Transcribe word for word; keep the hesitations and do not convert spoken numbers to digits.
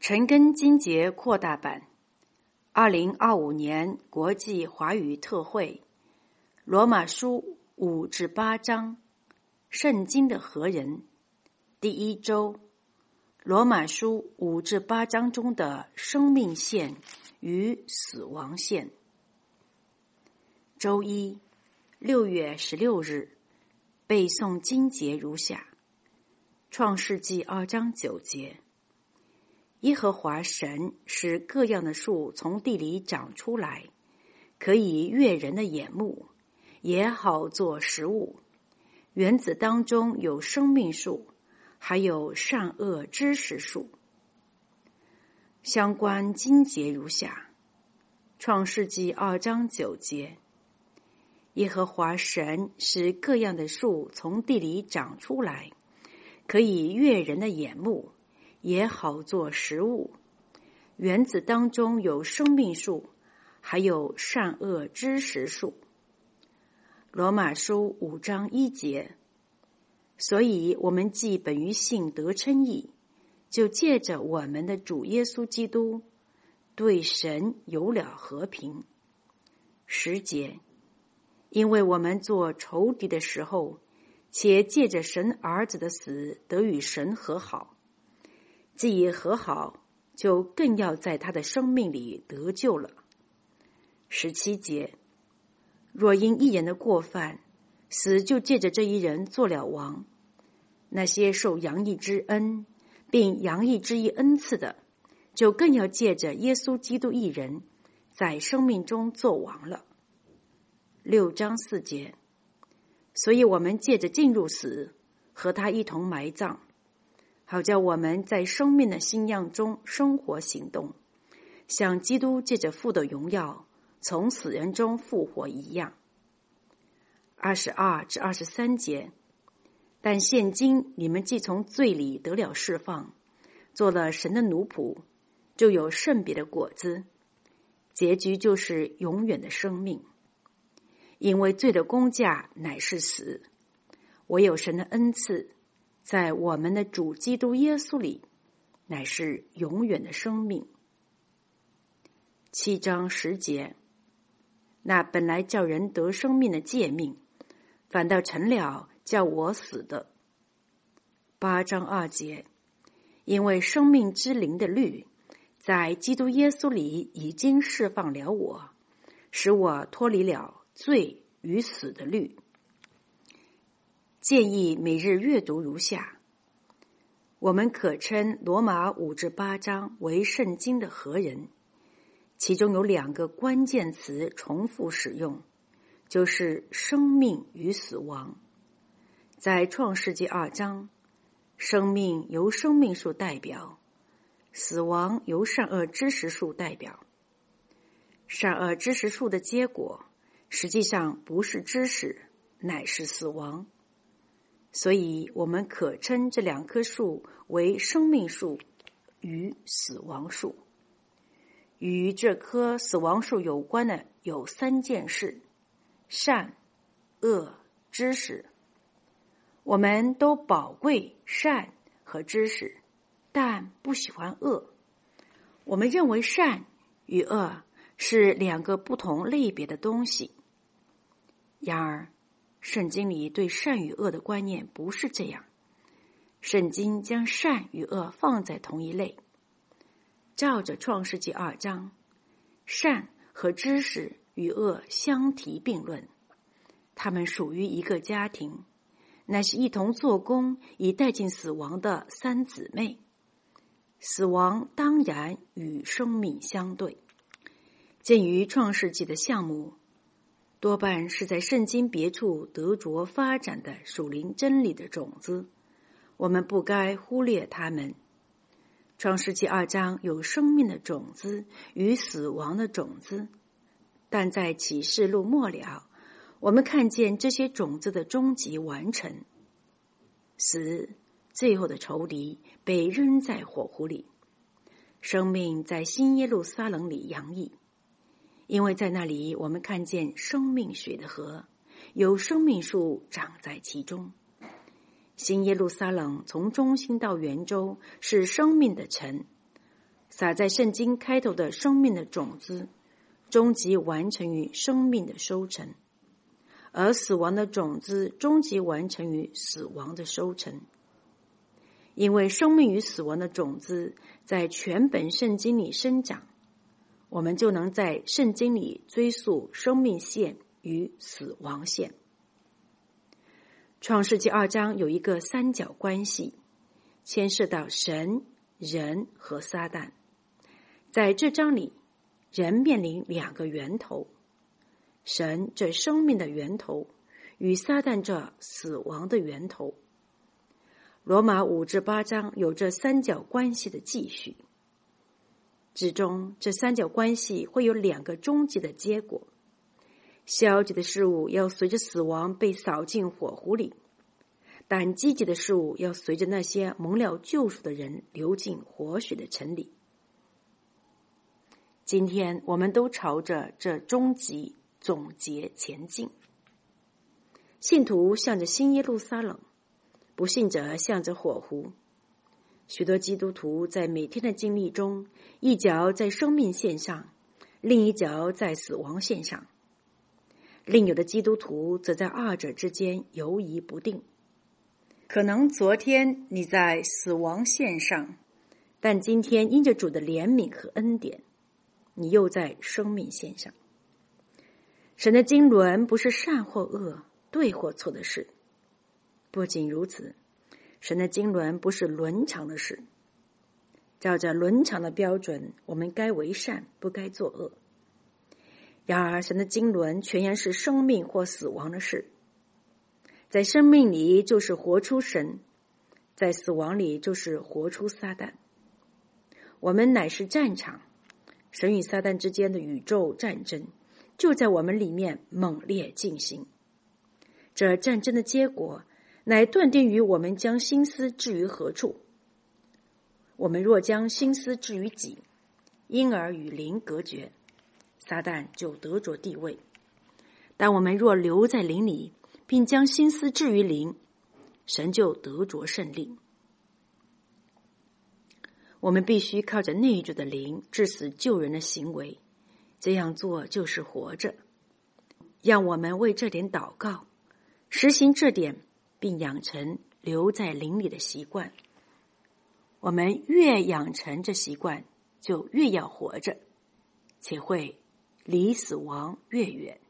陈根金节扩大版，二零二五年国际华语特会，罗马书五至八章，圣经的何人？第一周，罗马书五至八章中的生命线与死亡线。周一，六月十六日，背诵经节如下：创世纪二章九节。耶和华神使各样的树从地里长出来，可以悦人的眼目，也好做食物。园子当中有生命树，还有善恶知识树。相关经节如下：创世纪二章九节，耶和华神使各样的树从地里长出来，可以悦人的眼目，也好做食物。园子当中有生命树，还有善恶知识树。罗马书五章一节，所以我们既本于信得称义，就借着我们的主耶稣基督，对神有了和平。十节，因为我们做仇敌的时候，且借着神儿子的死得与神和好，既已和好，就更要在他的生命里得救了。十七节，若因一人的过犯，死就借着这一人做了王，那些受洋溢之恩并洋溢之意恩赐的，就更要借着耶稣基督一人在生命中做王了。六章四节，所以我们借着进入死，和他一同埋葬，好叫我们在生命的新样中生活行动，像基督借着父的荣耀从死人中复活一样。二十二至二十三节，但现今你们既从罪里得了释放，做了神的奴仆，就有圣别的果子，结局就是永远的生命。因为罪的工价乃是死，唯有神的恩赐在我们的主基督耶稣里，乃是永远的生命。七章十节，那本来叫人得生命的诫命，反倒成了叫我死的。八章二节，因为生命之灵的律在基督耶稣里已经释放了我，使我脱离了罪与死的律。建议每日阅读如下：我们可称罗马五至八章为圣经的何人，其中有两个关键词重复使用，就是生命与死亡。在创世纪二章，生命由生命树代表，死亡由善恶知识树代表。善恶知识树的结果实际上不是知识，乃是死亡。所以我们可称这两棵树为生命树与死亡树。与这棵死亡树有关的有三件事：善、恶、知识。我们都宝贵善和知识，但不喜欢恶。我们认为善与恶是两个不同类别的东西。然而圣经里对善与恶的观念不是这样，圣经将善与恶放在同一类。照着创世纪二章，善和知识与恶相提并论，他们属于一个家庭，乃是一同做工以带进死亡的三姊妹。死亡当然与生命相对。鉴于创世纪的项目多半是在圣经别处得着发展的属灵真理的种子，我们不该忽略它们。创世纪二章有生命的种子与死亡的种子，但在启示录末了，我们看见这些种子的终极完成。死，最后的仇敌，被扔在火湖里，生命在新耶路撒冷里洋溢。因为在那里我们看见生命水的河，有生命树长在其中。新耶路撒冷从中心到圆周是生命的城， 撒在圣经开头的生命的种子，终极完成于生命的收成，而死亡的种子终极完成于死亡的收成。因为生命与死亡的种子在全本圣经里生长，我们就能在圣经里追溯生命线与死亡线。创世纪二章有一个三角关系，牵涉到神、人和撒旦。在这章里，人面临两个源头，神这生命的源头与撒旦这死亡的源头。罗马五至八章有这三角关系的继续，之中这三角关系会有两个终极的结果。消极的事物要随着死亡被扫进火湖里，但积极的事物要随着那些蒙了救赎的人流进活水的城里。今天我们都朝着这终极总结前进。信徒向着新耶路撒冷，不信者向着火湖。许多基督徒在每天的经历中，一脚在生命线上，另一脚在死亡线上。另有的基督徒则在二者之间游移不定。可能昨天你在死亡线上，但今天因着主的怜悯和恩典，你又在生命线上。神的经纶不是善或恶、对或错的事。不仅如此，神的经纶不是伦常的事。照着伦常的标准，我们该为善，不该作恶。然而神的经纶全然是生命或死亡的事。在生命里就是活出神，在死亡里就是活出撒旦。我们乃是战场，神与撒旦之间的宇宙战争就在我们里面猛烈进行。这战争的结果乃断定于我们将心思置于何处。我们若将心思置于己，因而与灵隔绝，撒旦就得着地位；但我们若留在灵里，并将心思置于灵，神就得着胜利。我们必须靠着内住的灵致死救人的行为，这样做就是活着。让我们为这点祷告，实行这点，并养成留在灵里的习惯。我们越养成这习惯，就越要活着，且会离死亡越远。